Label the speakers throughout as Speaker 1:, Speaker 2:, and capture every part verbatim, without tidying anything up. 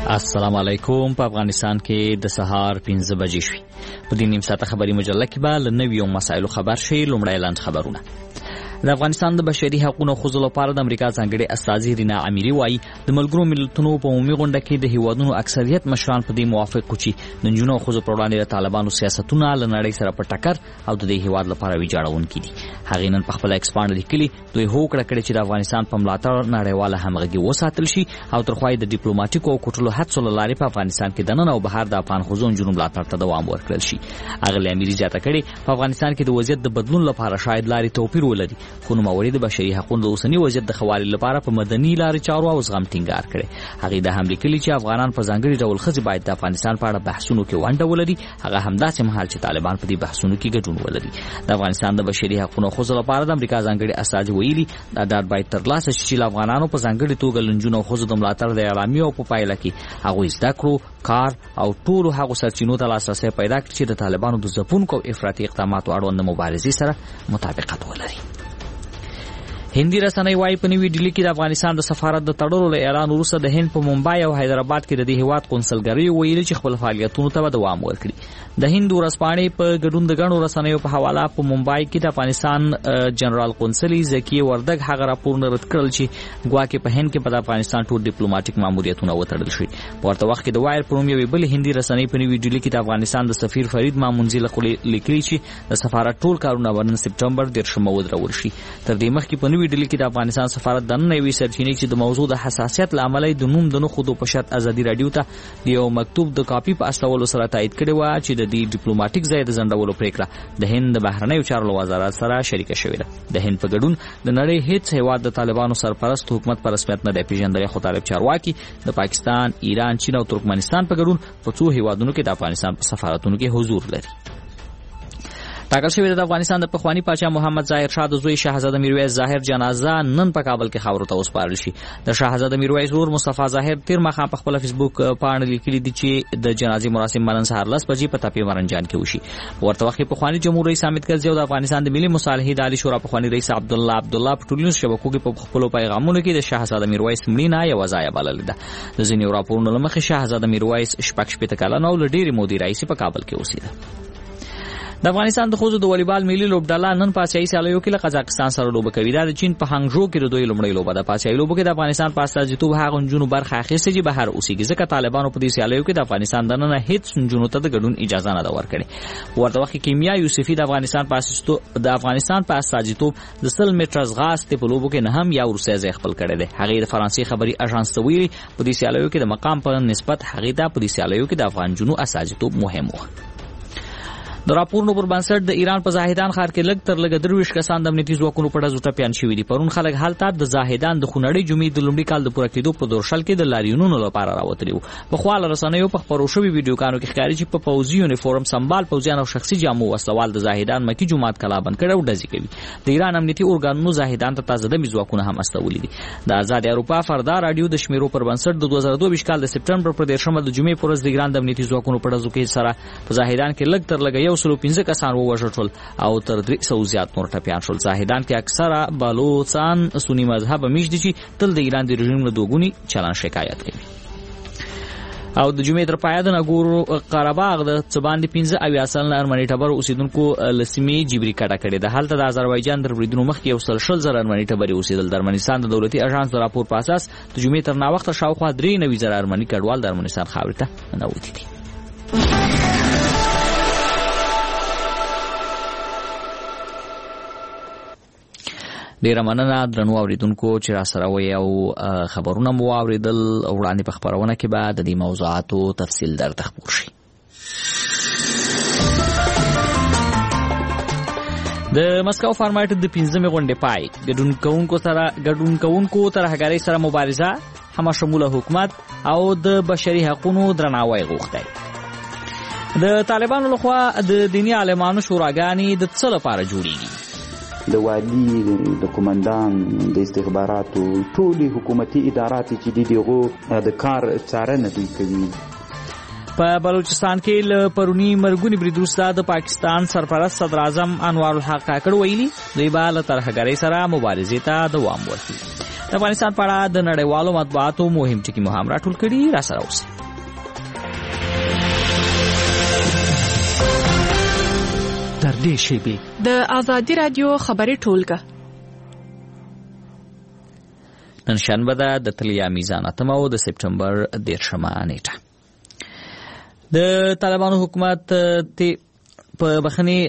Speaker 1: السلام علیکم. په افغانستان کې د سهار پنځه بجې شوي. په دې نیم ساعته خبري مجله کې به له نویو مسایلو خبر شي. لومړی لاندې خبرونه. د افغانستان د بشري حقوقو خوځولو لپاره د امریکا ځانګړي استازي رینا اميري وایي د ملګرو ملتونو په عمومي غونډه کې د هیوادونو اکثریت مشران په دې موافق وو چې د نجونو خوځو پر وړاندې د طالبانو سیاستونه له نړۍ سره په ټکر او د دې هیواد لپاره ویجاړونکي دي. هغه نن په خپل ایکسپاند لیکلي دوی هوکړه کړې چې د افغانستان په ملاتړ نړیواله همغږي وساتل شي او ترخوای د ډیپلوماټیکو او کوټلو هڅو له لارې په افغانستان کې د نن او بهر د افغان خوځو نجونو ملاتړ ته دوام ورکړل شي. هغه اميري زیاته کړې په افغانستان کې د وضعیت د بدلون لپاره شاید لارې توپیر ولري، خو نوموړي د بشري حقوقو د اوسنی وضعیت د خوالي لپاره په مدني لارې چارو او زغم ټینګار کړي. هغه د هم لیکلي چې افغانان په ځانګړي ډول خځې باید د افغانستان په اړه بحثونو کې ونډه ولري، هغه همداسې مهال چې طالبان په دې بحثونو کې ګډون ولري. د افغانستان د بشري حقوقو خوځولو لپاره د امریکا ځانګړي استازي ویلي دا ډاډ باید ترلاسه شي چې افغانانو په ځانګړي توګه لنجونو خوځو د ملاتړ د اعلامیې او په پایله کې هغه زده کړو کار او ټولو هغو سرچینو ته لاسرسی پیدا کړي چې د طالبانو د ځپونکو افراطي اقداماتو اړوند مبارزې سره مطابقت ولري. هندي رسنۍ وايي په نوې ډیلي کې د افغانستان د سفارت د تړلو له اعلان وروسته د هند په ممبای او حیدرآباد کې د دې هیواد قونسلګرۍ ویلي چې خپل فعالیتونو ته دوام ورکړي. د هند ورځپاڼې په ګډون د غنو رسنیو په حواله په ممبای کې د افغانستان جنرال قونسلي زکی وردګ هغه راپور نه رد کړل چې ګواکې په هند کې په افغانستان ټول ډیپلوماټیک ماموریتونه وتړل شي. په ورته وخت کې د وایر پروم یو بل هندي رسنۍ په نوې ډیلي کې د افغانستان د سفیر فرید مامونزي له خولې لیکلي چې د سفارت ټول کارونه ورن سپټمبر دیرشمه ودرول شي. تر دې مخکې په نوې ډیلي کې د افغانستان سفارت د نوې سرچینې چې د موضوع د حساسیت لامل د نوم د نخودو په شرط ازادي رادیو ته یو مکتوب د کاپی په استولو سره تایید کړی و چې د دې ډیپلوماټیک ځای د ځنډولو پریکړه د هند د بهرنیو چارو وزارت سره شریکه شوې ده. د هند په ګډون د نړۍ هیڅ هیواد د طالبانو سرپرست حکومت پر رسمیت نه دی پیژندلی، خو طالب چارواکي د پاکستان، ایران، چین او ترکمنستان په ګډون په څو هیوادونو کې د افغانستان په سفارتونو کې حضور لري. ټاکل شوې د افغانستان د پخوانی پاچا محمد ظاهر شاه د زوی شاهزاده میرویس ظاهر جنازه نن په کابل کې خاورو ته وسپارل شي. د شاهزاده میرویس ورور مصطفی ظاهر تیر مخه په خپل فیسبوک پاڼه لیکلي دي چې د جنازې مراسم نن سهار لس بجې په تپې مرنجان کې وشي. ورته وخت پخوانی جمهور رئیس حامد کرزي او د افغانستان د ملي مصالحې د عالی شورا پخوانی رئیس عبد الله عبد الله په ټولنیزو شبکو کې په خپل پیغامونو کې د شاهزاده میرویس مړینه یو ځای بللې ده. د ځینې راپورونو له مخې شاهزاده میرویس شپږ شپېته کلن او له ډېرې مودې راهیسې په کابل کې اوسېده. د افغانستان د خوځو د والیبال ملي لوبډله نن په آسیایي سیالیو کې له قزاقستان سره لوبه کوي. دا د چین په هانګژو کې د دوی لومړۍ لوبه ده. په آسیایي لوبو کې د افغانستان په استازیتوب هغه نجونو برخه اخیستې چې بهر اوسېږي، ځکه طالبانو په دې سیالیو کې د افغانستان دننه هیڅ نجونو ته د ګډون اجازه نه ده ورکړې. ورته وخت کې کیمیا یوسفي د افغانستان په اساس د افغانستان په استازیتوب د سل میټر ځغاستې په لوبو کې نه هم یا وروستی ځای خپل کړی دی. هغې د فرانسې خبري اژانس ته ویلي په دې سیالیو کې د مقام په نسبت هغې ته په دې سیالیو کې د افغان نجونو استازیتوب مهم و. د راپورونو پر بنسټ د ایران په زاهدان ښار کې لږ تر لږه درویشت کسان د امنیتي ځواکونو په ډزو ټپیان شوي دي. پرون خلک هلته د زاهدان د خونړۍ جمعې د لومړي کال د پوره کېدو په دورشل کې د لاریونونو لپاره راوتلي وو. پخوا له رسنیو په خپرو شوي ویډیوګانو کې ښکاري چې په پوځي یونیفورم سمبال پوځیان او شخصي جامو وسلوال د زاهدان مکي جومات کلابند کړی او ډزې کوي. د ایران امنیتي ارګانونو زاهدان ته تازه دمي ځواکونه هم استولي دي. د آزاد اروپا فردا رادیو د شمیرو پر بنسټ د دوه زره دوه ویشت کال د سپټمبر پر دیرشمه د جمعې پر ورځ د ایران د امنیتي ځواکونو په ډزو کې سره په زاهدان کې لږ تر لږه یو سل پنځه کسان ووژل شول او تر درې سوه زیات نور ټپیان شول. زاهدان کې اکثره بلوچستان سنی مذهب میشت دي چې تل د ایران د رژیم له دوګوني چلن شکایت کوي. او د جمعې تر پایه د ناګورو قرهباغ د څه باندې پنځه اویا سلنه ارمني ټبر اوسېدونکو له سیمې جبري کډه کړې ده. هلته د اذربایجان تر بریدونو مخکې یو سل شل زره ارمني ټبرې اوسېدل. د ارمنستان د دولتي اژانس د راپور په اساس د جمعې تر ناوخته شاوخوا درې نوي زره ارمني کډوال د ارمنستان خاورې ته ننوتي دي. ډیره مننه درنو اوریدونکو چې را سره وي او خبرونه مو اوریدل. وړاندې په خبرونه کې به د دې موضوعاتو تفصیل درته خپور شي. د مسکو فارمټ د پنځمې غونډې پای ګډون کوونکو سره ګډون کوونکو ترهګرۍ سره مبارزه، همشموله حکومت او د بشري حقوقو درناوی غوښتي. د طالبانو لخوا د دیني عالمانو شوراګانې د څه لپاره جوړیږي؟
Speaker 2: د والی، د قومندان، د استخباراتو ټولي حکومتي ادارات چې دي دغه د کار څارنه دوی کوي.
Speaker 1: په بلوچستان کې له پرونی مرګونی برید وروسته د پاکستان سرپرست صدر اعظم انوار الحق کاکړ ویلي دوی به له ترهګرۍ سره مبارزې ته دوام ورکوي. د افغانستان په اړه د نړیوالو مطبوعاتو مهم ټکي مو هم راټول کړي، را سره اوسئ.
Speaker 3: درې شیبې.
Speaker 4: د آزادي رادیو خبري ټولګه
Speaker 1: نن شنبه ده د تلیا میزان اتمه او د سپټمبر دیرشمه نیټه. د طالبانو حکومت په بخنی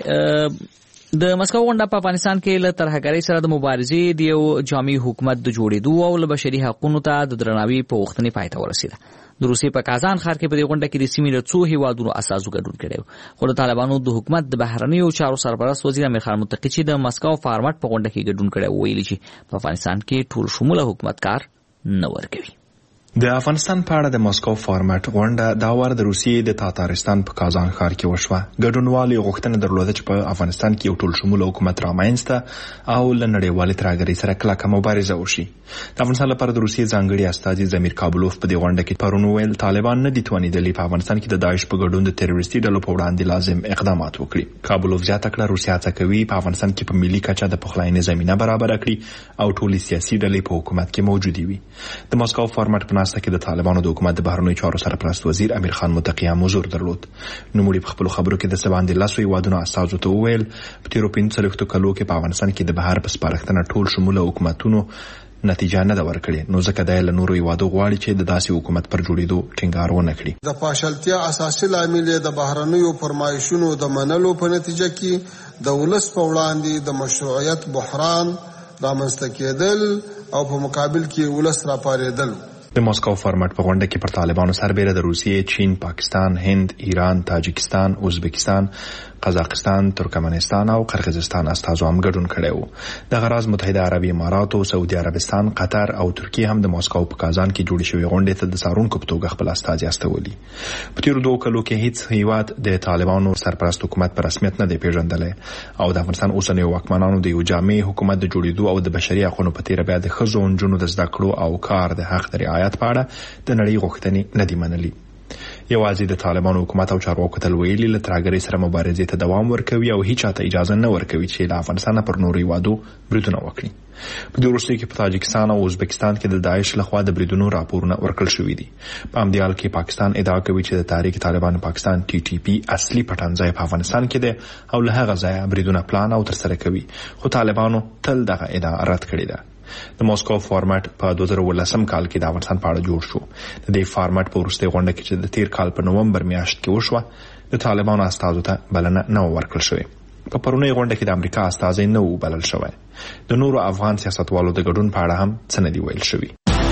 Speaker 1: د مسکو غونډه په افغانستان کې له ترهګرۍ سره د مبارزې د یو جامع حکومت د جوړېدو او له بشري حقوقو ته د درناوي په غوښتنې پای ته ورسېده. د روسیې په کازان ښار کې په دې غونډه کې د سیمې له څو هیوادونو اساسو ګډون کړی، خو د طالبانو د حکومت د بهرنیو چارو سرپرست وزیر امیر خان متقي چې د مسکو فارمټ په غونډه کې ګډون کړی ویلي چې په افغانستان کې ټول شموله حکومت کار نه ورکوي.
Speaker 5: د افغانستان په اړه د مسکو فارمټ غونډه دا وار د روسیې د تاتارستان په کازان ښار کې وشوه. ګډونوالو غوښتنه درلوده چې په افغانستان کې یو ټول شموله حکومت رامنځته او له نړیوالې ترهګرۍ سره کلکه مبارزه وشي. د افغانستان لپاره د روسیې ځانګړي استازي زمیر کابلوف په دې غونډه کې پرون ویل طالبان نه دي توانیدلي په افغانستان کې د داعش په ګډون د تروریستي ډلو په وړاندې لازم اقدامات وکړي. کابلوف زیاته کړه روسیه هڅه کوي په افغانستان کې په ملي کچه د پخلاینې زمینه برابر کړي او ټولې سیاسي ډلې په حکومت کې موجودي وي. د مسکو فارمټ په ناسته کې د طالبانو د حکومت د بهرنیو چارو سرپرست وزیر امیر خان متقي هم حضور درلود. نوموړي په خپلو خبرو کې د څه باندې لسو هیوادونو استازو ته وویل په تېرو پنځه څلوېښتو کلو کې په افغانستان کې د بهر په سپارښتنه ټول شموله حکومتونو نتیجه نه ده ورکړې، نو ځکه دا له نورو هیوادو غواړي چې د داسې حکومت پر جوړېدو ټینګار ونه کړي.
Speaker 6: د پاشلتیا اساسي لامل د بهرنیو فرمایشونو د منلو په نتیجه کې د ولس په وړاندې د مشروعیت بحران رامنځته کېدل او په مقابل کې ولس راپارېدل.
Speaker 5: د مسکو فارمټ په غونډه کې پر طالبانو سربېره د روسیې، چین، پاکستان، هند، ایران، تاجکستان، ازبکستان، قزاقستان، ترکمنستان او قرغیزستان استازو هم ګډون کړی وو. دغه راز متحده عربي اماراتو، سعودي عربستان، قطر او ترکیه هم د مسکو په کازان کې جوړې شوې غونډې ته د څارونکو په توګه خپل استازي استولي. په تېرو دوه کلو کې هیڅ هیواد د طالبانو سرپرست حکومت په رسمیت نه دی پیژندلی او د افغانستان اوسنیو واکمنانو د یو جامع حکومت د جوړېدو او د بشري حقوقو په تېره بیا د ښځو او نجونو د زده کړو او کار د حق د رعایت په اړه د نړۍ غوښتنې نه دي منلي. یوازې د طالبانو حکومت او چارواکو تل ویلي له ترهګرۍ سره مبارزې ته دوام ورکوي او هیڅ چاته اجازه نه ورکوي چې له افغانستانه پر نورو هیوادو بریدونه وکړي. په دې وروستیو کې په تاجکستان او ازبکستان کې د داعش لخوا د بریدونو راپورونه ورکړل شوي دي. په همدې حال کې پاکستان ادعا کوي چې د تحریک طالبان پاکستان ټي ټي پی اصلي پټنځای په افغانستان کې دی او له هغه ځایه بریدونه پلان او ترسره کوي، خو طالبانو تل دغه ادعا رد کړې ده. د مسکو فارمټ په دوه زره ولسم کال کې د افغانستان په اړه جوړ شو. د دې فارمټ په وروستۍ غونډه کې چې د تیر کال په نومبر میاشت کې وشوه د طالبانو استازو ته بلنه نه ورکړل شوې. په پرونۍ غونډه کې د امریکا استازی نه و بلل شوی. د نورو افغان سیاستوالو د ګډون په اړه هم څه نه دي ویل شوي.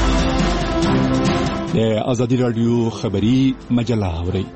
Speaker 3: د آزادي رادیو خبري مجله اورئ.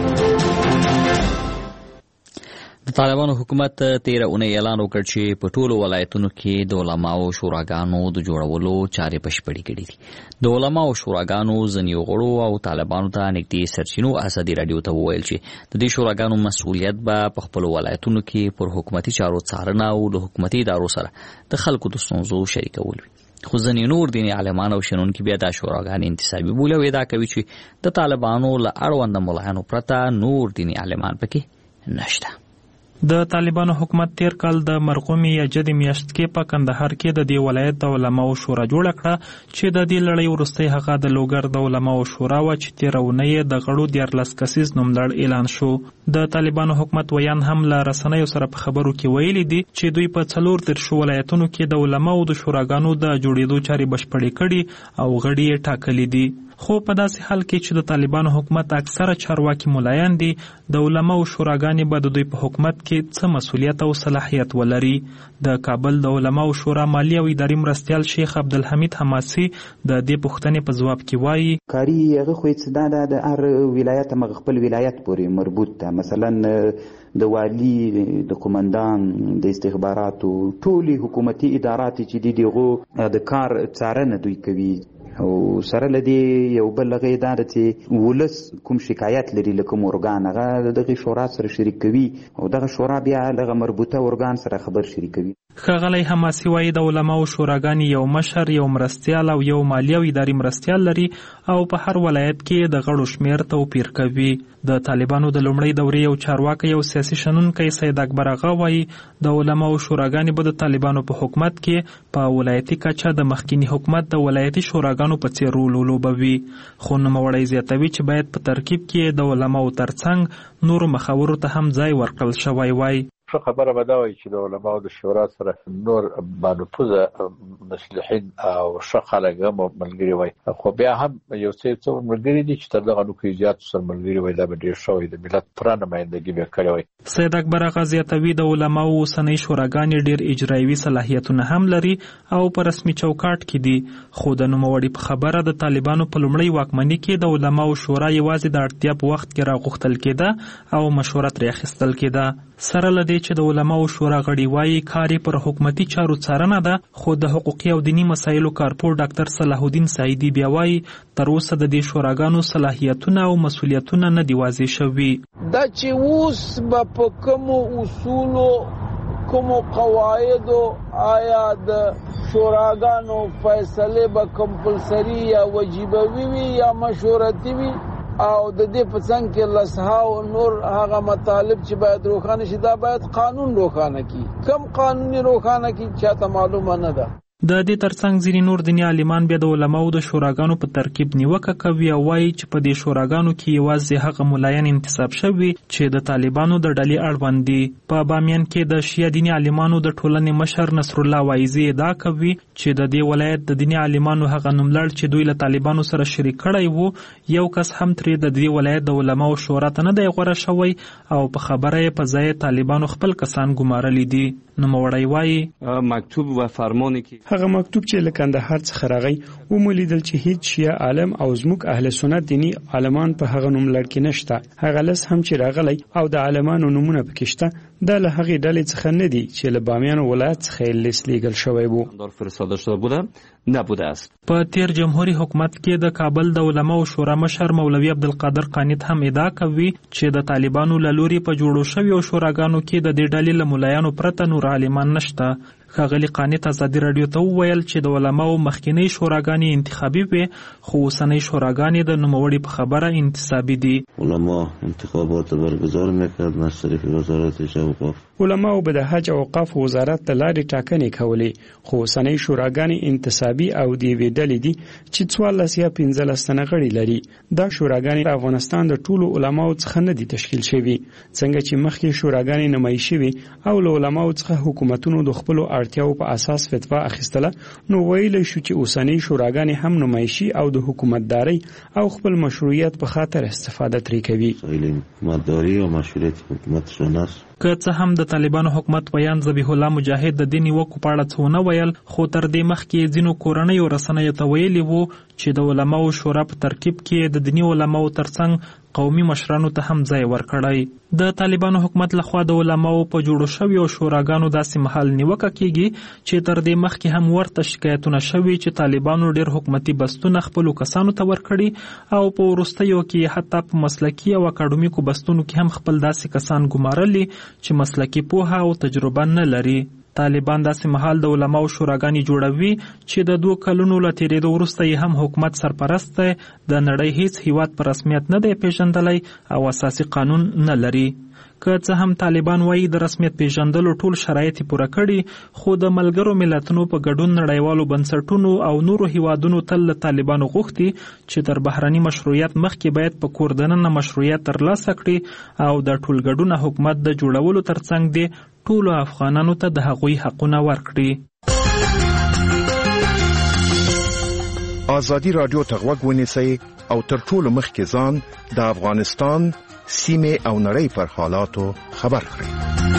Speaker 1: د طالبانو حکومت تیره اونۍ اعلان وکړ چې په ټولو ولایتونو کې د علماو شوراګانو د جوړولو چارې بشپړې کړې دي. د علماو شوراګانو ځینې غړو او طالبانو ته نږدې سرچینو ازادي رادیو ته وویل چې د دې شوراګانو مسؤلیت به په خپلو ولایتونو کې پر حکومتي چارو څارنه او له حکومتي ادارو سره د خلکو د ستونزو شریکول وي. خو ځینې نور دیني عالمان او شنونکي بیا دا شوراګانې انتصابي بولي او ادعا کوي چې د طالبانو له اړونده ملایانو پرته نور دیني عالمان پکې نشته.
Speaker 7: د طالبانو حکومت تیر کال د مرقومي یا جدي میاشت کې په کندهار کې د دې ولایت د علماو شورا جوړ کړه چې د دې لړۍ وروسته هغه د لوګر د علماو شورا و چې تیر اونۍ د غړو دیارلس کسیز نوملړ اعلان شو. د طالبانو حکومت ویان هم له رسنیو سره په خبرو کې ویلي دي چې دوی په څلور دیرشو ولایتونو کې د علماو د شوراګانو د جوړېدو چارې بشپړې کړي او غړي یې ټاکلي دي. خو په داسې حال کې چې د طالبانو حکومت اکثره چارواکي ملایان دي، د علماو شوراګانې به د دوی په حکومت کې څه مسؤلیت او صلاحیت ولري. د کابل د علماو شورا مالی او اداري مرستیال شیخ عبدالحمید حماسي د دې پوښتنې په ځواب کې وایي
Speaker 2: کاری هغه خو څه دا د هر ولایت مغ خپل ولایت پورې مربوط ده. مثلا د والی، د قومندان، د استخباراتو، ټولي حکومتي ادارات چې دي دغه د کار څارنه دوی کوي او سره لدی یو بل لغه اداره چې ولس کوم شکایت لري لکه ارګان هغه دغه شورا سره شریک کوي او دغه شورا بیا دغه مربوطه ارګان سره خبر شریکوي.
Speaker 7: ښاغلی حماسي وایي د علماو شوراګانې یو مشر، یو مرستیال او یو مالی او اداري مرستیال لري او په هر ولایت کې د غړو شمیر توپیر کوي. د طالبانو د لومړۍ دورې یو چارواکی او سیاسي شنونکی سید اکبر اغا وایي د علماو شوراګانې به د طالبانو په حکومت کې په ولایتي کچه د مخکینی حکومت د ولایتي شوراګانو په څیر رول ولوبوي. خو نوموړی زیاتوي چې باید په ترکیب کې د علماو ترڅنګ نورو مخاورو ته هم ځای ورکړل شوی وای.
Speaker 8: ښه خبره به دا وایي چې د علماو د شورا سره نور بانفوذه مصلحین او ښه خلک هم ملګري وای، خو بیا هم یو څه څو ملګري دي چې تر دغه نو زیات سره ملګري وای، دا به ډېر ښه وي، د ملت پوره نمایندګي به کړې وای.
Speaker 7: سید اکبر آغا زیاتوي د علماو اوسنۍ شوراګانې ډېر اجرایوي صلاحیتونه هم لري او په رسمي چوکاټ کې دي، خو د نوموړي په خبره د طالبانو په لومړۍ واکمنۍ کې د علماو شورا یوازې د اړتیا په وخت کې راغوښتل کېده او مشوره ترې اخیستل کېده. سره له دې چې د علماو شورا غړي وایي کار یې پر حکومتي چارو څارنه ده، خو د حقوقي او دیني مسایلو کارپور ډاکټر صلاح الدین سعیدي بیا وایي تر اوسه د دې شوراګانو صلاحیتونه او مسولیتونه نه دي واضح شوي.
Speaker 9: دا چې اوس به په کومو اصولو کومو قواعدو آیا د شوراګانو فیصلې به کمپلسري یا وجیبوي وي یا مشورتي وي، او د دې په څنګ کې لسها او نور هغه مطالب چې باید روښانه شي دا باید قانون روښانه کړي. کم قانوني روښانه کړي چاته معلومه نه ده.
Speaker 7: د دې ترڅنګ ځینې نور دیني عالمان بیا د علماو د شوراګانو په ترکیب نیوکه کوي او وایي چې په دې شوراګانو کې یوازې هغه ملایان انتصاب شوي چې د طالبانو د ډلې اړوند دي. په بامیان کې د شیعه دیني عالمانو د ټولنې مشر نصر الله وایزي ادعا کوي چې د دې ولایت د دیني عالمانو هغه نوملړ چې دوی له طالبانو سره شریک کړی وو یو کس هم ترې د دې ولایت د علماو شورا ته نه دی غوره شوی او په خبره یې په ځای طالبانو خپل کسان ګمارلي دي. نوموړی وایي
Speaker 10: مکتوب و فرمانی که
Speaker 11: هغه مکتوب چې له کندهار څخه راغی ومولیدل چې هیڅ شیعه عالم او زموږ اهل سنت دینی عالمان په هغه نوملړ کې نشته. هغه لس هم چې راغلی او د عالمانو نمونه پکې شته دا له هغې ډلې څخه نه دي چې له بامیان ولایت څخه یې لیست لیږل شوی و.
Speaker 10: فرستاده شده بوده نبوده است.
Speaker 7: په تیر جمهوریت حکومت کې د کابل د علماو شورا مشر مولوي عبدالقادر قانت هم ادعا کوي چې د طالبانو له لوري په جوړو شویو شوراګانو کې د دې ډلې له ملایانو پرته نور عالمان نشته. ښاغلي قانت ازادي راډیو ته وویل چې د علماو مخکینۍ شوراګانې انتخابي وې خو اوسنۍ شوراګانې د نوموړي په خبره انتصابي دي.
Speaker 12: علما انتخابات برگزار میکرد از طریق وزارت اوقاف.
Speaker 11: علماو به د حج او اوقاف وزارت ته لارې ټاکنې کولې خو اوسنۍ شوراګانې انتصابي او د یوې ډلې دي چې څوارلس یا پنځلس تنه غړي لري. دا شوراګانې د افغانستان د ټولو علماو څخه نه دي تشکیل شوي څنګه چې مخکې شوراګانې نمایي شوي او له علماو څخه حکومتونو د خپلو اړتیاو په اساس فتوا اخیستله نو ویلی شو چې اوسنۍ شوراګانې هم نمایشي او د حکومتدارۍ او خپل مشروعیت په خاطر استفاده ترې کوي.
Speaker 12: حکومتداري او مشروعیت حکومتشون است.
Speaker 7: که څه هم د طالبانو حکومت ویان ذبیح الله مجاهد د دې نیوکو په اړه څه ونه ویل خو تر دې مخکې ځینو کورنیو رسنیو ته ویلي وو چې د علماو شورا په ترکیب کې د دیني علماو ترڅنګ قومي مشرانو ته هم ځای ورکړی. د طالبانو حکومت لخوا د علماو په جوړو شویو شوراګانو داسې مهال نیوکه کیږي چې تر دې مخکې هم ورته شکایتونه شوي چې طالبانو ډېر حکومتي بستونه خپلو کسانو ته ورکړي او په وروستیو کې حتی په مسلکي او اکاډمیکو بستونو کې هم خپل داسې کسان ګمارلي چې مسلکي پوهه او تجربه نه لري. طالبان داسې مهال د علماو شوراګانې جوړوي چې د دوه کلونو له تېرېدو وروسته یې هم حکومت سرپرست دی، د نړۍ هیڅ هیواد په رسمیت نه دی پیژندلی او اساسي قانون نه لري. که څه هم طالبان وایي د رسمیت پیژندلو ټول شرایط پوره کړي خو د ملګرو ملتونو په ګډون نړیوالو بنسټونو او نورو هیوادونو تل له طالبانو غوښتي چې تر بهرني مشروعیت مخکې باید په کور دننه مشروعیت ترلاسه کړي او د ټولګډونه حکومت د جوړولو ترڅنګ دی ټولو افغانانو ته د هغوی حقونه ورکړي.
Speaker 13: ازادي راډیو ته غوږ ونیسئ او تر ټولو مخکې ځان د افغانستان سیمې او نړۍ پر حالاتو خبر کړئ.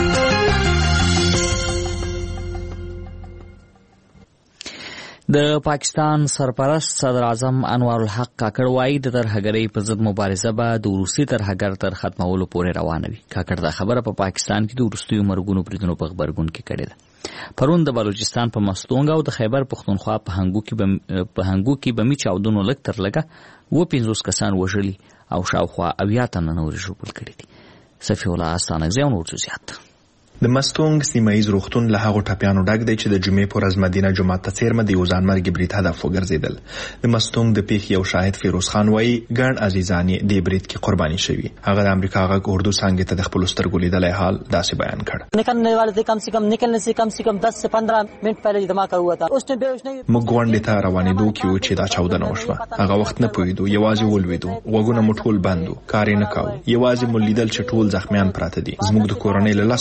Speaker 1: د پاکستان سرپرست صدر اعظم انوار الحق کاکړ وایي د ترهګرۍ په ضد مبارزه به د روسي ترهګر تر ختمولو پورې روانه وي. کاکړ دا خبره په پاکستان کې د وروستیو مرګونو بریدونو په غبرګون کې کړې ده. پرون د بلوچستان په مستونګ او د خیبر پښتونخوا په هنګو کې په هنګو کې بمی چاودنو لږ تر لږه و پنځوس کسان وژلي او شاوخوا اویا تنه نور ژوبل کړي دي. صفي الله استانګزی او نور زیات
Speaker 5: د مستونګ سیمایي روغتون له هغو ټپیانو ډک دی چې د جمعې په ورځ مدینه جومات ته څیرمه د یو ځانمرګي برید هدف وګرځېدل. د مستونګ د پیښې یو شاهد فیروز خان وایي ګڼ عزیزان یې دې برید کې قرباني شوي. هغه د امریکا غږ اردو څانګې ته د خپلو سترګو لیدلی حال داسې بیان کړ.
Speaker 14: نکلنے والے تھے کم سے کم نکلنے سے کم سے کم دس سے پندرہ منٹ پہلے دھماکہ ہوا تھا. اس نے بے اس نے
Speaker 5: موږ غونډې ته روانېدو کې و چې دا چاودنه وشوه. هغه وخت نه پوهېدو، یوازې ولوېدو، غوږونه مو ټول بند وو، کار یې نه کاوه. یوازې مو لیدل چې ټول زخمیان پراته دي. زموږ د کورنۍ له لسو زیات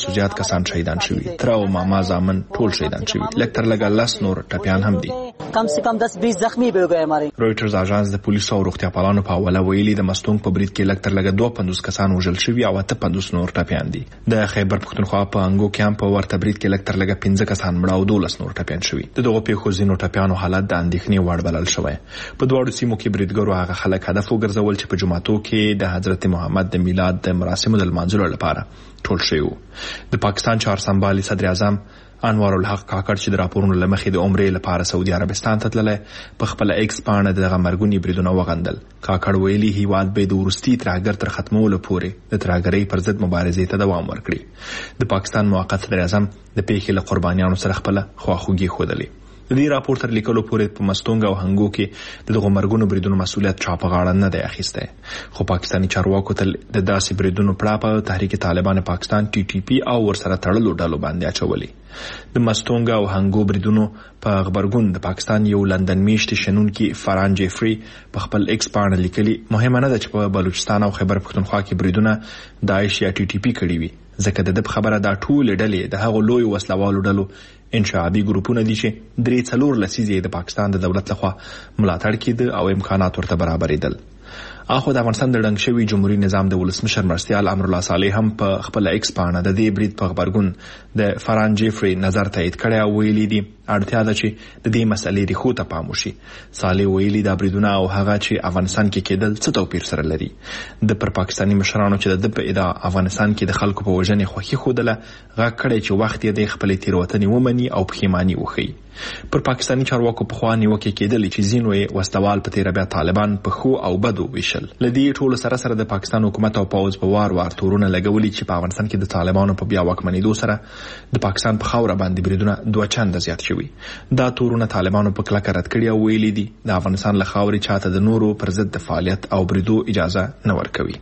Speaker 5: کسان شهیدان شوي، تر او ماما زامن ټول شهیدان شوي، لږ تر لږه لس نور ټپیان هم دي.
Speaker 14: کم سے کم دس بیس زخمی بھی ہو گئے ہمارے.
Speaker 5: رویټرز اژانس د پولیسو او روغتیا پالانو په حواله ویلي د مستونګ په برید کې لږ تر لږه دوه پنځوس کسان وژل شوي او اته پنځوس نور ټپیان دي. د خیبر پښتونخوا په انګو کیمپ په ورته برید کې لږ تر لږه پنځه کسان مړه او دولس نور ټپیان شوي. د دغو پیښو ځینو ټپیانو حالت د اندېښنې وړ بلل شوی. په دواړو سیمو کې بریدګرو هغه خلک هدف وګرځول چې په جمعتو کې د حضرت محمد د میلاد د مراسمو د لمانځلو لپاره ټول شوي وو. د پاکستان چهارسمبالي صدر اعظم انوار الحق کاکړ چې د راپورونو له مخې د عمرې لپاره سعودي عربستان ته تللی په خپل ایکس پاڼه دغه مرګوني بریدونه وغندل. کاکړ ویلي هیواد به د وروستي ترهګر تر ختمولو پورې د ترهګرۍ پر ضد مبارزې ته دوام ورکړي. د پاکستان موقت صدر اعظم د پیښې له قربانیانو سره خپل خواخوږي ښودلې. د دې راپور تر لیکلو پورې په مستونګ او هنګو کې د دغو مرګونو بریدونو مسؤلیت چا په غاړه نه دی اخیستی، خو پاکستاني چارواکو تل د داسې بریدونو پړه په تحریک طالبان پاکستان ټي ټي پي او ورسره تړلو ډلو باندې اچولي. د مستونګ او هنګو بریدونو په خبرګون د پاکستان یو لندن میشتې شنونکي فران جیفري په خپل ایکس پاڼه لیکلي مهمه نه ده چې په بلوچستان او خیبر پښتونخوا کې بریدونه داعش یا ټي ټي پي کړي وي، ځکه د دې خبره دا ټول ډلې د هغو لوی وسلوالو ډلو انشعابي ګروپونه دي چې درې څلور لسیزې د پاکستان د دولت لخوا ملاتړ کېده او امکانات ورته برابرېدل. اخو د افغانستان د ډنګ شوي جمهوریت نظام د ولسمشر مرستیال امرالله صالح هم په خپل ایکس پاڼه د دې برید په خبرګون د فران جیفري نظر تایید کړی او ویلي دي اړتیا ده چې د دې مسلې ریښو ته پام وشي. صالح ویلي دا بریدونه او هغه چې افغانستان کې کېدل څه توپیر سره لري. د پر پاکستاني مشرانو چې د په ادعا افغانستان کې د خلکو په وژنې خوښي ښودله غږ کړی چې وخت یې د خپلې تېروتنې ومني او پښیماني وښیي. پر پاکستاني چارواکو پخوا نیوکې کېدلې چې ځینو یې وسلوال په تېره بیا طالبان په ښو او بدو ویشل. له دې ټولو سره سره د پاکستان حکومت او پوځ په وار وار تورونه لګولي چې په افغانستان کې د طالبانو په بیا واکمنېدو سره د پاکستان په خاوره باندې بریدونه دوه چنده زیات شوي. دا تورونه طالبانو په کلکه رد کړي او ویلي دي د افغانستان له خاورې چاته د نورو پر ضد د فعالیت او بریدو اجازه نه ورکوي.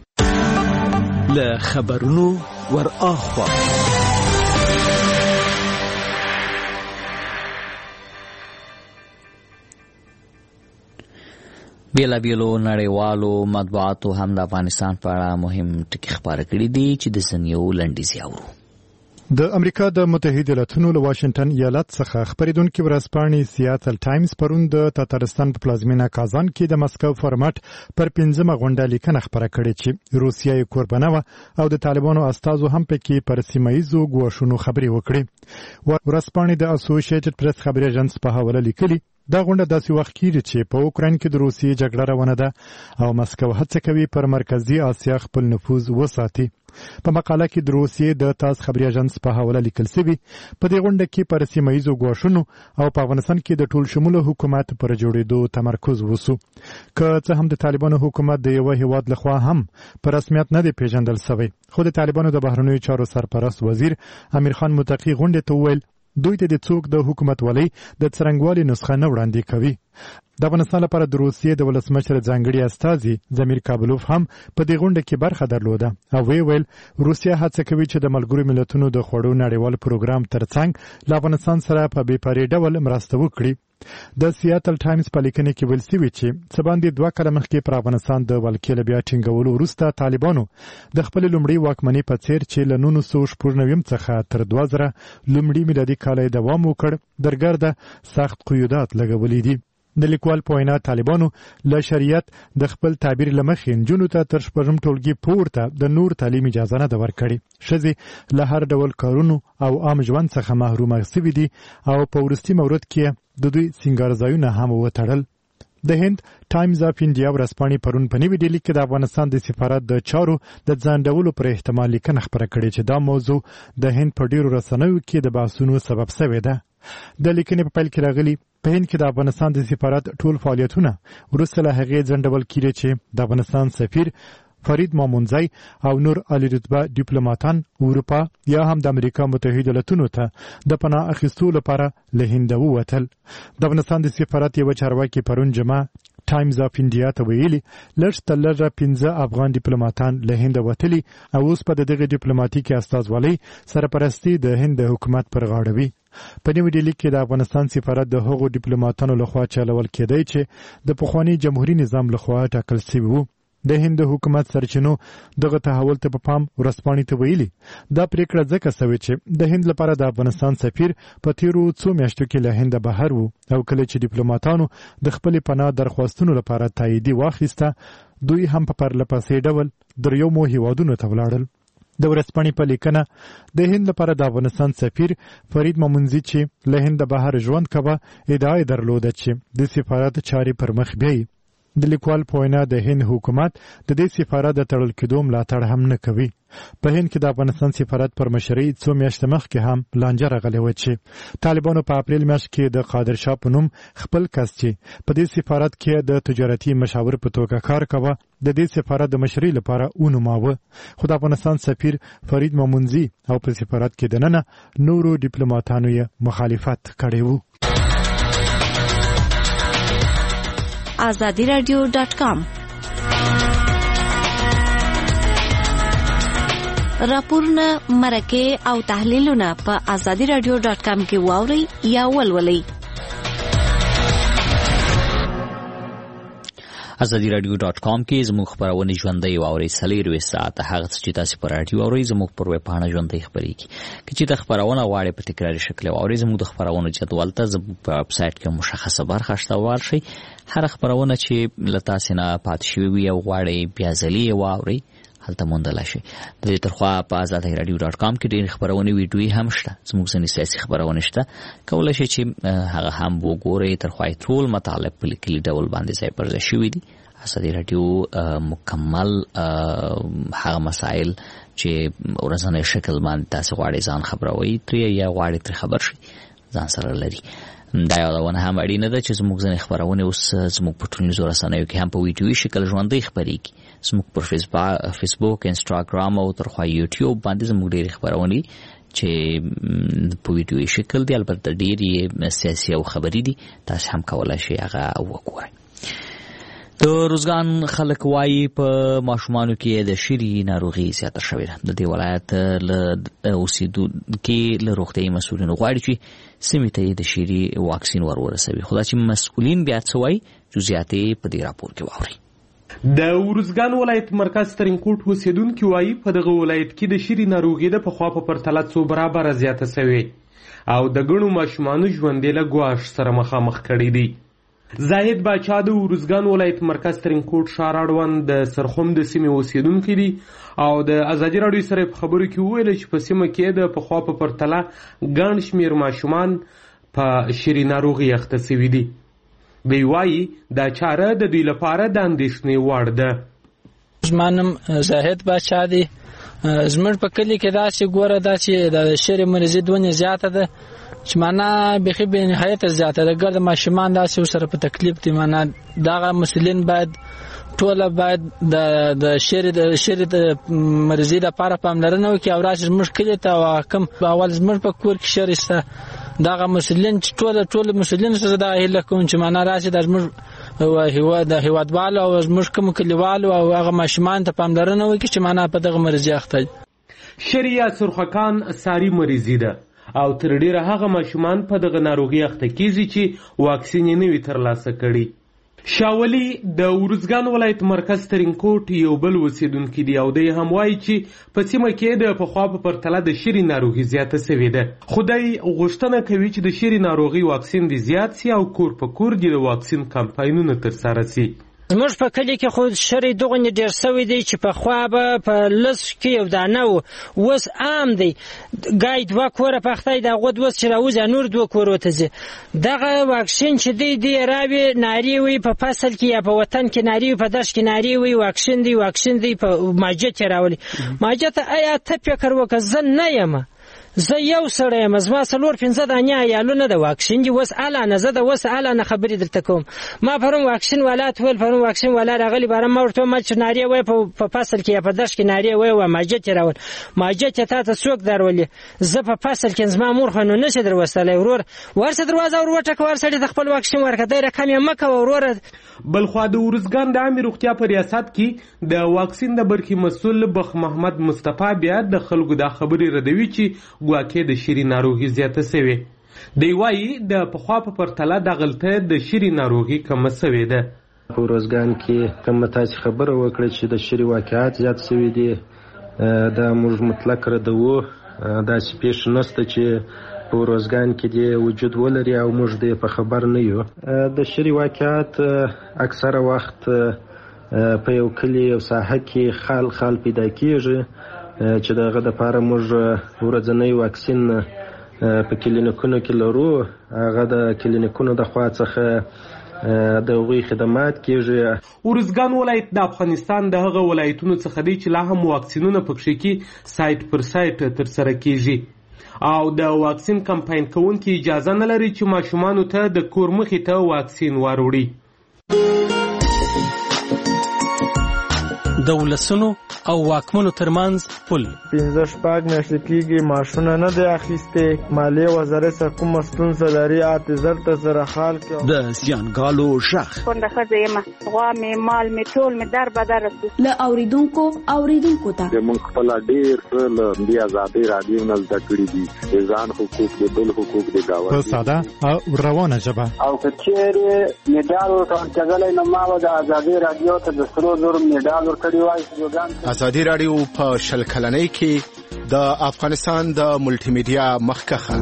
Speaker 15: له خبرونو ور اخوا
Speaker 1: بیلا بیلو نړیوالو مطبوعاتو هم د افغانستان په اړه مهم ټکي خپاره کړي دي چې د ځینو لنډیز یاورو.
Speaker 16: د امریکا د متحده ایالاتونو له واشنگټن ایالت څخه خبرېدونکي ورځپاڼې سیاتل ټایمز پرون د تاتارستان په پلازمینه کازان کې د مسکو فارمټ پر پنځمه غونډه لیکنه خپره کړې چې روسیه یې قربانه وه او د طالبانو استازو هم پکې پر سیمه ییزو ګواښونو خبرې وکړې. ورځپاڼې د اسوسییټډ پریس خبري اژانس په حواله لیکلي دا غونډه داسې وخت کېږي چې په اوکراین کې د روسیې جګړه روانه ده او مسکو هڅه کوي پر مرکزي اسیا خپل نفوذ وساتي. په مقاله کې د روسیې د تاس خبري اژانس په حواله لیکل شوی په دې غونډه کې پر سیمه ییزو ګواښونو او په افغانستان کې د ټول شموله حکومت پر جوړېدو تمرکز وسو. که څه هم د طالبانو حکومت د یو هیواد لخوا هم په رسمیت نه دی پیژندل شوی، خو د طالبانو د بهرنیو چارو سرپرست وزیر امیر خان متقی غونډه ته وویل دوی ته د څوک د حکومت ولۍ د څرنګوالي نسخه نه وړاندې کوي. د افغانستان لپاره د روسیې د ولسمشر ځانګړي استازي زمیر کابلوف هم په دې غونډه کې برخه درلوده او وی ویل روسیه هڅه کوي چې د ملګرو ملتونو د خوړو نړیوال پروګرام ترڅنګ له افغانستان سره په بې پرې ډول مرسته وکړي. د سیاتل ټایمز په لیکنه کې ویل شوي چې څه باندې دوه کاله مخکې پر افغانستان د ولکې له بیا ټینګولو وروسته طالبانو د خپل لومړي واکمنۍ په څیر چې له نولس سوه شپږ نوي څخه تر دوه زره لومړي میلادي کال یې دوام وکړ درګرده سخت قیودات لګولي دي. د لیکوال په وینا طالبانو له شریعت د خپل تعبیر له مخې نجونو ته تر شپږم ټولګي پورته د نور تعلیم اجازه نه ده ورکړې. ښځې له هر ډول کارونو او عام ژوند څخه محرومه سوي دي او په وروستي مورد کې د دوی سینګارځایونه هم وتړل. د هند ټایمز اف انډیا ورځپاڼې پرون په نوې ډیلي کې د افغانستان د سفارت د چارو د ځانډولو پر احتمال لیکنه خپره کړې چې دا موضوع د هند په ډیرو رسنیو کې د بحثونو سبب شوې ده. د لیکنې په پیل کې راغلي په هند کې د افغانستان د سفارت ټول فعالیتونه وروسته له هغې ځنډول کېږي چې د افغانستان سفیر فرید مامونځی او نور عالی رتبه ډیپلوماتان اروپا یا هم د امریکا متحده ایالاتونو ته د پناه اخیستو لپاره له هند ووتل. د افغانستان د سفارت یو چارواکي پرون جمعه ټایمز اف انډیا ته ویلي لږ تر لږه پنځه افغان ډیپلوماتان له هند وتلي او اوس په دغه ډیپلوماټیکي استازوالۍ سرپرستي د هند حکومت پر غاړه وي. په نوې ډیلي کې د افغانستان سفارت د هغو ډیپلوماتانو لخوا چلول کېدی چې د پخواني جمهوریت نظام لخوا ټاکل شوي وو. د هند حکومت سرچینو دغه تحول ته په پام ورسپانې ته ویلي. دا پریکړه ځکه شوې چې د هند لپاره د افغانستان سفیر په تیرو څو میاشتو کې له هند بهر وو او کله چې ډیپلوماټانو د خپل پناه درخواستونو لپاره تاییدي واخیسته دوی هم په پرله پسې ډول دریمو هیوادونو ته ولاړل. د ورځپاڼې په لیکنه د هند لپاره د افغانستان سفیر فرید مامونزي چې له هند بهر ژوند کوه ادعا درلوده چې د سفارت چارې پر مخ بیایي. د لیکوال په وینا د هند حکومت د دې سفارت د تړل کېدو ملاتړ هم نه کوي. په هند کې د افغانستان سفارت پر مشرۍ څو میاشتې مخکې هم لانجه راغلی وه چې طالبانو په اپریل میاشت کې د قادر شاه په نوم خپل کس چې په دې سفارت کې د تجارتي مشاور په توګه کار کوه د دې سفارت د مشرۍ لپاره ونوماوه. خو د افغانستان سفیر فرید مامونزي او په سفارت کې دننه نورو ډیپلوماټانو یې مخالفت کړی و.
Speaker 17: آزادی رادیو ډاٹ کام راپورونه مرکه او تحلیلونه په آزادی رادیو ډاٹ کام کې واورئ یا ولولئ.
Speaker 1: آزادی رادیو ډاٹ کام کې زموږ خبرونه ژوندۍ واورئ. څلورویشت ساعته هغه څه چې تاسو پر راډیو اورئ زموږ پر ویب پاڼه ژوندۍ خبرېږي. که چې د خبرونه غواړئ په تکراري شکل واورئ زموږ د خبرونو جدول ته زموږ په ویب سایټ کې مشخصه برخه شته ورشئ. هر خبرونه چې له تاسو نه پاتې شوي وي او غواړئ بیا ځلې واورئ هلته موندلی شئ. د دې ترخوا په آزادی رادیو ډاٹ کام کې ډېرې خبرونې ویډیویي هم شته. زموږ ځینې سیاسي خبرونه شته کولی شئ چې هغه هم وګورئ. ترخوا یې ټول مطالب په لیکلي ډول باندې ځای پر ځای شوي دي. آزادی رادیو مکمل هغه مسایل چې ورځنی شکل باندې تاسو غواړئ ځان خبروئ ترې یا غواړئ ترې خبر شئ ځان سره لري. دا یادونه هم اړینه ده چې زموږ ځینې خبرونه اوس زموږ په ټولنیزو رسنیو کې هم په ویډیویي شکل ژوندۍ خپرېږي. زموږ پر فیسبوک، انسټاګرام او ترخوا یوټیوب باندې زموږ ډېرې خبرونې چې په ویډیویي شکل دي البته ډېرې سیاسي او خبري دي تاسو هم کولی شئ هغه وګورئ. د روزګان خلک وایي په ماشومانو کې د شری ناروغي زیاته شوې ده. د دې ولایت له اوسېدونکو له روغتیایي مسؤلینو غواړي چې سیمې ته د شری واکسین ور ورسوي. خو دا چې مسؤلین بیا څه وایي جزئیات یې په دې راپور کې واورئ.
Speaker 18: د ورزګان ولایت مرکز ترینکوټ اوسېدونکي وایي په دغه ولایت کې د شری ناروغي د پخوا په پرتله څو برابره زیاته شوې او د ګڼو ماشومانو ژوند یې له ګواښ سره مخامخ کړی دی. زاهد باچا د ورزګان ولایت مرکز ترینکوټ ښار اړوند د سرخوم د سیمې اوسېدونکی دی او د ازادي راډیو سره په خبرو کې وویل چې په سیمه کې د پخوا په پرتله ګڼ شمېر ماشومان په شری ناروغي اخته شوي دي. دی وایي دا چاره د دوی لپاره د اندېښنې وړ ده.
Speaker 19: زما نوم زاهد باچا دی. زموږ په کلي کې داسې ګوره دا چې د شری مرضي دونه زیاته ده چې معنا بیخي بې نهایته زیاته ده. ګرد ماشومان داسې ورسره په تکلیف دي. معنا دغه مسؤلین باید ټوله باید د شری د شری د مرضي لپاره پاملرنه وکړي او راشي زموږ کلي ته او حاکم اول زموږ په کور کې شری شته دغه مسؤلین چې ټوله ټوله مسؤلین سره دا هیله کوم چې معنا راشي د زموږ هیواد د هیوادوالو او زموږ کوم کلیوالو او هغه ماشومان ته پاملرنه وکړي چې معنا په دغه مرضي اخته دي.
Speaker 18: شری یا سرخکان ساری مرضي ده او تر ډیره هغه ماشومان په دغه ناروغي اخته کیږي چې واکسین یې نه وي ترلاسه کړي. شاولي د ورزګان ولایت مرکز ترینکوټ یو بل اوسېدونکی دی او دی هم وایي چې په سیمه کې د پخوا په پرتله د شری ناروغي زیاته شوې ده. خو دی غوښتنه کوي چې د شری ناروغي واکسین دې زیات سي او کور په کور دې د واکسین کمپاینونه ترسره سي.
Speaker 20: زموږ په کلي کې خو شری دغونې ډېر سوی دی چې پخوا به په لس کې یو دانه و اوس عام دی. ګای دوه کوره پختی د هغه اوس چې راوځي نور دوه کورو ته ځي. دغه واکسین چې دی دی راوي ناري وي په فصل کې یا په وطن کې ناري وي په دشت کې ناري وي واکسین دی واکسین دی په ماجت راولي. ماجت آیا ته فکر وکړه زه نه یم زه یو سړی یم زما څلور پنځه دانې عیالونه د واکسین دي اوس الانه زه د اوس الانه خبرې درته کوم. ما پرون واکسین والا ته ویل پرون واکسین والا راغلی باره ما ورته ویل چې نارې وایي په فصل کې یا په دشت کې نارې وایي و ماجت یې راول ماجت یې تا ته څوک درولي زه په فصل کې زما مور خو نو نشي در وستلی ورور ورسه دروازه ور وټکه ور سړي ته خپل واکسین ورکړه دی رقم یې مه کوه وروره.
Speaker 18: بلخوا د ورزګان د عامې روغتیا په ریاست کې د واکسین د برخې مسؤل بخ محمد مصطفی بیا د خلکو دا خبرې ردوي چې ګواکې د شری ناروغي زیاته شوې. دی وایي د پخوا په پرتله د غلطه د شری ناروغي کمه شوې ده.
Speaker 21: په ورځګان کې کوم تاسو خبره وکړه چې د شری واقعات زیات شوي دي دا موږ مطلق ردوو. دا چې پیښ نشته چې په ورځګان کې دی وجود ولري او موږ دې په خبر نه یو. د شری واقعات اکثره وخت په یو کلی او ساحه کې خال خال پیدا کیږي چې دغه د لپاره موږ ورځنی واکسین په کلینیکونو کې لرو. هغه د کلینیکونو د خوا څخه د هغوی خدمات کیږي.
Speaker 18: ارزګان ولایت د افغانستان د هغه ولایتونو څخه دی چې لا هم واکسینونه پکښې کې سایت پر سایت ترسره کیږي او د واکسین کمپاین کوونکي اجازه نه لري چې ماشومانو ته د کور مخې ته واکسین واروړي.
Speaker 15: د ولسونو او واکمنو ترمنځ پل
Speaker 22: پنځه شپږ میاشتې کېږي ماشونه نه دی اخیستې. مالیې وزارت څخه کومه ستونزه لري اته زر ته سره حال کړه.
Speaker 15: د زیانګالو غږ
Speaker 23: کونډه ښځه یم، غوا مې مال مې ټول مې در بدر رسو
Speaker 24: له اوریدونکو اوریدونکو ته
Speaker 25: زموږ خپل ډېر څه له دې ازادۍ راډیو نه زده کړي دي. د ځان حقوق د بل حقوق د ګاونډي
Speaker 16: په ساده او روانه ژبه.
Speaker 26: او که چیرې مډال ورکول کېدلی نو ما به د ازادۍ راډیو ته د سرو زرو مډال ورکړی وای.
Speaker 13: ازادي راډیو په شل کلنۍ کې د افغانستان د ملټي میډیا مخکخه.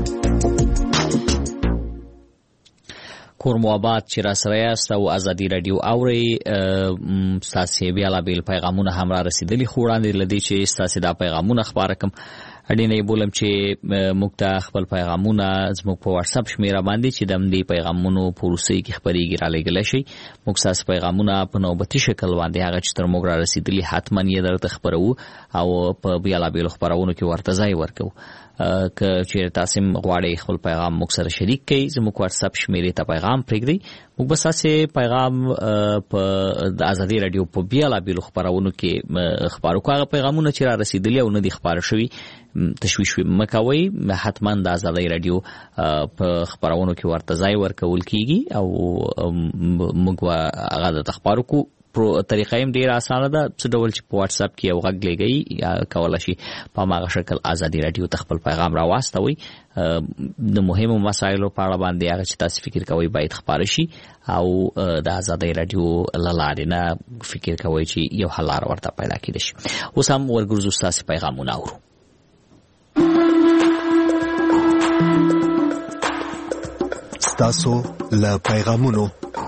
Speaker 1: کور مو آباد چې را سره یاست او ازادي راډیو اورئ. ستاسې بېلابېل پیغامونه هم را رسېدلي، خو وړاندې له دې چې ستاسې دا پیغامونه خپاره کړم اړینه یې بولم چې موږ ته خپل پیغامونه زموږ په واتساپ شمیره باندې چې د همدې پیغامونو په وروستیو کې خپرېږي رالیږلی شئ. موږ ستاسې پیغامونه په نوبتي شکل باندې هغه چې تر موږ را رسېدلي حتما یې درته خپروو او په بېلابېلو خپرونو کې ورته ځای ورکوو. که چیرې تاسو غواړئ خپل پیغام موږ سره شریک کړئ، زموږ واتساپ شمیرې ته پیغام پرېږدئ. موږ به ستاسې پیغام په د ازادي راډیو په بېلابېلو خپرونو کې خپاره کړو. هغه پیغامونه چې را رسېدلي او نه دي خپاره شوي تشویش مه کوئ، حتما د ازادي راډیو په خپرونو کې ورته ځای ورکول کېږي او موږ به هغه درته خپاره کړو. طریقه هم ډیره اسانه ده. څه ډول چې په واتس اپ کې یو غږ لګئ یا کولی شي په هماغه شکل ازادي راډیو ته خپل پیغام راواستوئ. د مهمو مسایلو په اړه باندې هغه چې تاسو فکر کوئ باید خپاره شي او د ازادي راډیو له لارې نه فکر کوئ چې یو حل لاره ورته پیدا کېدای شي. اوس هم ورګرځو ستاسې پیغامونه اورو.
Speaker 15: ستاسو له پیغامونو.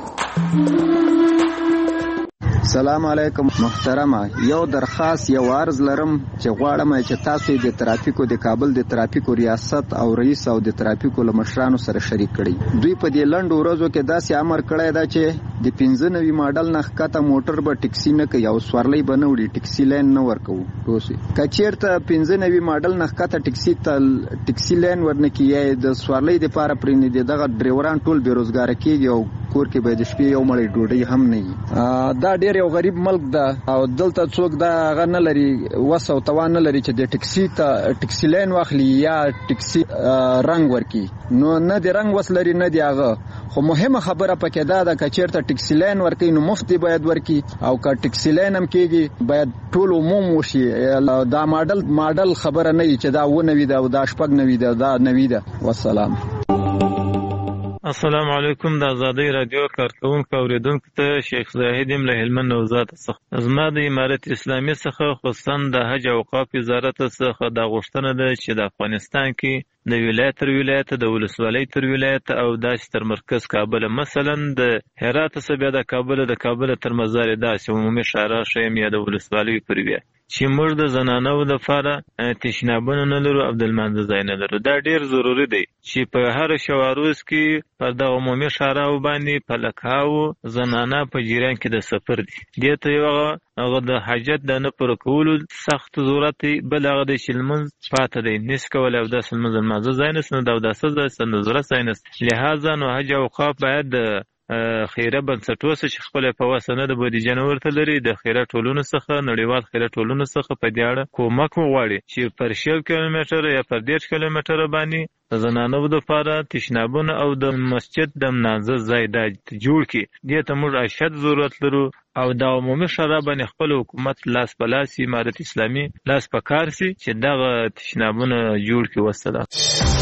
Speaker 27: سلام علیکم محترمه، یو درخواست یو عرض لرم چې غواړم چې تاسو د ترافیکو د کابل د ترافیکو ریاست او رئیس او د ترافیکو له مشرانو سره شریک کړئ. دوی په دې لنډو ورځو کې داسې امر کړی دا چې د پنځه نوي ماډل نه ښکته موټر به ټکسي نه کوي او سوارلۍ به نه وړي، ټکسي لین نه ورکوو. که چېرته پنځه نوي ماډل نه ښکته ټکسي ته ټکسي لین ورنه کړي د سوارلۍ دپاره پرېږدي، دغه ډریوران ټول بېروزګاره کېږي او کور کې به د شپې یو مړۍ ډوډۍ هم نه وي. دا ډېر یو غریب ملک ده او دلته څوک دا هغه نه لري، وس او توان نه لري چې د ټکسي ته ټکسي لین واخلي یا ټکسي رنګ ورکړي. نو نه د رنګ وس لري نه دی هغه. خو مهمه خبره پکې دا ده که چېرته ټکسي لین ورکوي نو مفت باید ورکړي او که ټکسي لین هم کېږي باید ټول عموم وشي. دا ماډل ماډل خبره نه وي چې دا اوه نوي ده او دا شپږ نوي ده، دا نوي ده. والسلام.
Speaker 28: السلام علیکم. د ازادۍ راډیو کارکونکو اوریدونکو ته شیخ زاهد یم له هلمند نوزاد څخه. زما د امارت اسلامي څخه خصوصا د حج او اوقاف وزارت څخه دا غوښتنه ده چې د افغانستان کې د ولایت تر ولایت، د ولسوالۍ تر ولایت او داسې تر مرکز کابل، مثلا د هرات څخه بیا د کابل، د کابل تر مزار داسې عمومي شهرها ښیم یا د ولسوالۍ پر ویا چې موږ د زنانو لپاره تشنابونه نه لرو او د لمانځه ځای نه لرو. دا ډېر ضروري دی چې په هر شواروز کې پر دغه عمومي شهرهاو باندې په لکهاو زنانه په جریان کې د سفر دي. دې ته یو هغه د حاجت د نه پوره کولو سخت ضرورت دی، بل هغه دی چې لمونځ پاته دی، نس کولی او داسې لمونځ لمانځه ځای نسته، نو د اوداسه ځای نسته، د ضرورت ځای نسته. لهذا نو حج او اوقاف باید د خیره بنسټ وسه چې خپله په وسه نه د بودیجه نه ورته لري، د خیره ټولنو څخه، نړیوال خیره ټولنو څخه په دې اړه کومک وغواړي چې پر شل کیلومتره یا پر دېرش کیلومتره باندې د زنانو دپاره تشنابونه او د مسجد د لمانځه ځای دا جوړ کړي. دې ته موږ اشد ضرورت لرو او د عمومي شورا باندې خپل حکومت لاس په لاس، امارت اسلامي لاس په کار سي چې دغه تشنابونه جوړ کړي. والسلام.